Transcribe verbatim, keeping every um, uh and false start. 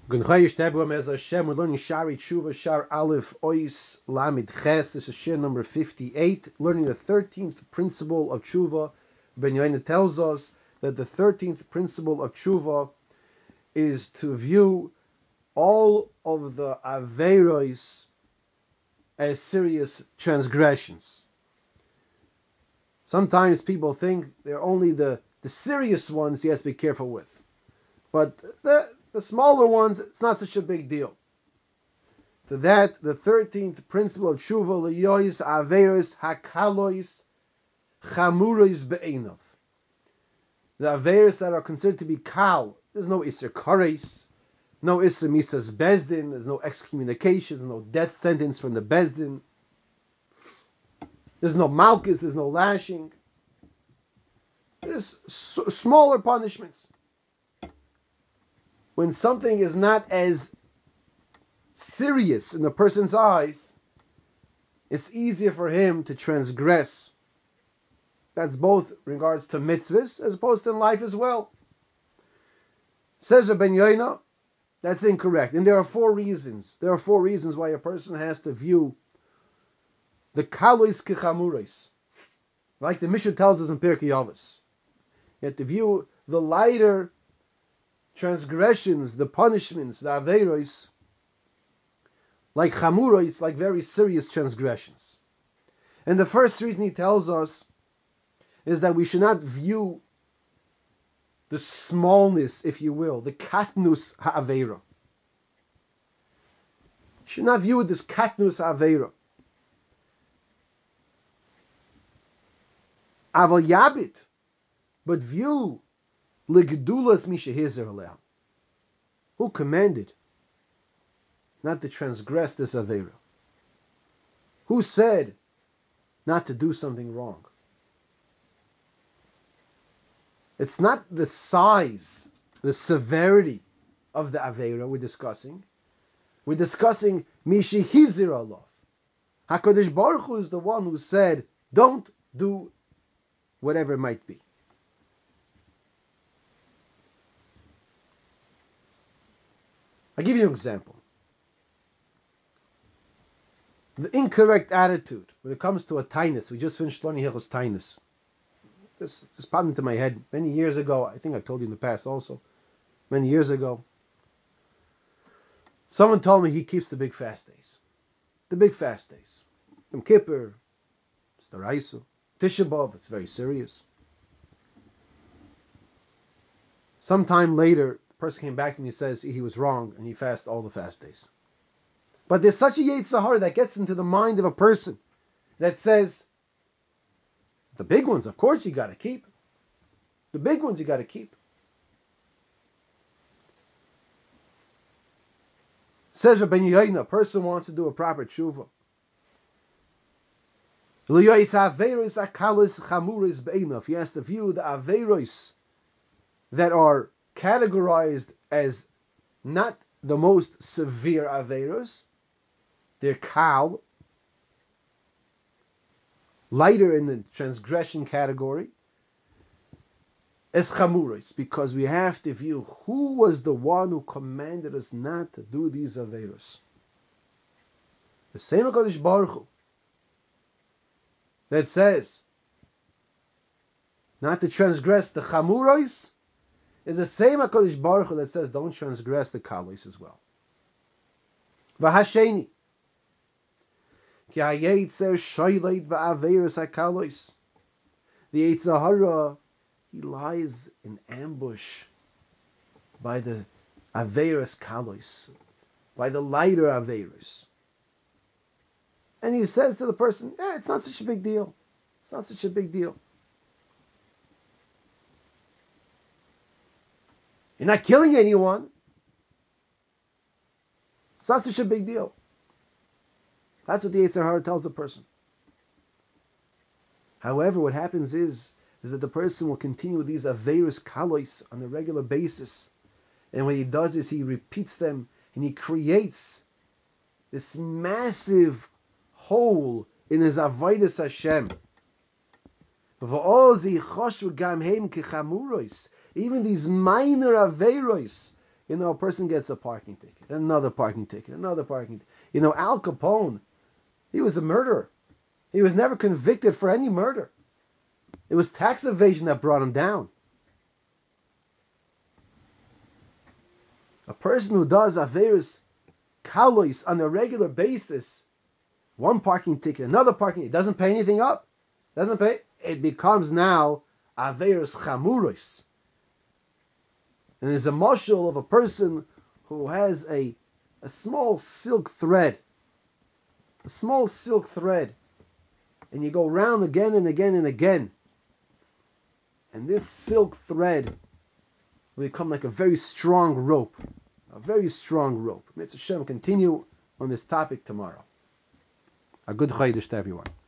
Gun Chayish Tebu Mez Hashem. We're learning Shari Tshuva Shar Aleph Ois Lamid Ches. This is Shir number fifty-eight. Learning the thirteenth principle of Tshuva. Ben Yoina tells us that the thirteenth principle of Tshuva is to view all of the Aveiros as serious transgressions. Sometimes people think they're only the, the serious ones you have to be careful with. But the, the smaller ones, it's not such a big deal. To that, the thirteenth principle of Tshuva, Liyois Aveiros Hakalois Chamurois Be'enov. The Aveiros that are considered to be Kal, there's no Isser Kares, no Isser Misas Bezdin, there's no excommunication, there's no death sentence from the Bezdin, there's no Malchus, there's no lashing. There's s- smaller punishments. When something is not as serious in the person's eyes, it's easier for him to transgress. That's both in regards to mitzvahs as opposed to in life as well. Says Ben Yoina, that's incorrect. And there are four reasons. There are four reasons why a person has to view the kalois kechamuros. Like the Mishnah tells us in Pirkei Avos. You have to view the lighter transgressions, the punishments, the aveiros, like chamuros, like very serious transgressions. And the first reason he tells us is that we should not view the smallness, if you will, the katnus ha'aveira. Should not view it as katnus ha'aveira. Aval yabit, but view Ligdulas mishehizer aleha. Who commanded not to transgress this aveira? Who said not to do something wrong? It's not the size, the severity of the aveira we're discussing. We're discussing mishehizer aleha. HaKadosh Baruch Hu is the one who said, don't do whatever it might be. I'll give you an example. The incorrect attitude when it comes to a tainus. We just finished learning Hilchos Tainus. This just popped into my head many years ago. I think I've told you in the past also. Many years ago. Someone told me he keeps the big fast days. The big fast days. Yom Kippur, Staraisu, Tisha B'Av, it's very serious. Sometime later, person came back to me and says he was wrong and he fasted all the fast days. But there's such a Yetzer Hara that gets into the mind of a person that says, the big ones, of course, you got to keep. The big ones you got to keep. Says Rabbi Yoina, a person wants to do a proper tshuva. He has to view the aveiros that are categorized as not the most severe aveiros. They're kal, lighter in the transgression category, as chamuros, because we have to view who was the one who commanded us not to do these aveiros. The same HaKadosh Baruch Hu that says not to transgress the chamuros is the same HaKadosh Baruch Hu that says don't transgress the kalos as well. V'hasheni ki hayetzer shoyleit v'aveiros hakalos. The Yetzer Hara, he lies in ambush by the aveiros kalos, by the lighter aveiros. And he says to the person, yeah, it's not such a big deal. It's not such a big deal. You're not killing anyone. It's not such a big deal. That's what the Yetzer Hara tells the person. However, what happens is, is that the person will continue with these aveiros kalos on a regular basis. And what he does is he repeats them and he creates this massive hole in his avodas Hashem. Even these minor aveiros You know, a person gets a parking ticket, another parking ticket, another parking ticket. You know, Al Capone, he was a murderer. He was never convicted for any murder. It was tax evasion that brought him down. A person who does Averis Kalos on a regular basis, one parking ticket, another parking ticket, doesn't pay anything up. Doesn't pay. It becomes now Averis Chamuros. And there's a mashal of a person who has a, a small silk thread. A small silk thread. And you go round again and again and again. And this silk thread will become like a very strong rope. A very strong rope. Mitzvah Shem continue on this topic tomorrow. A good Chodesh to everyone.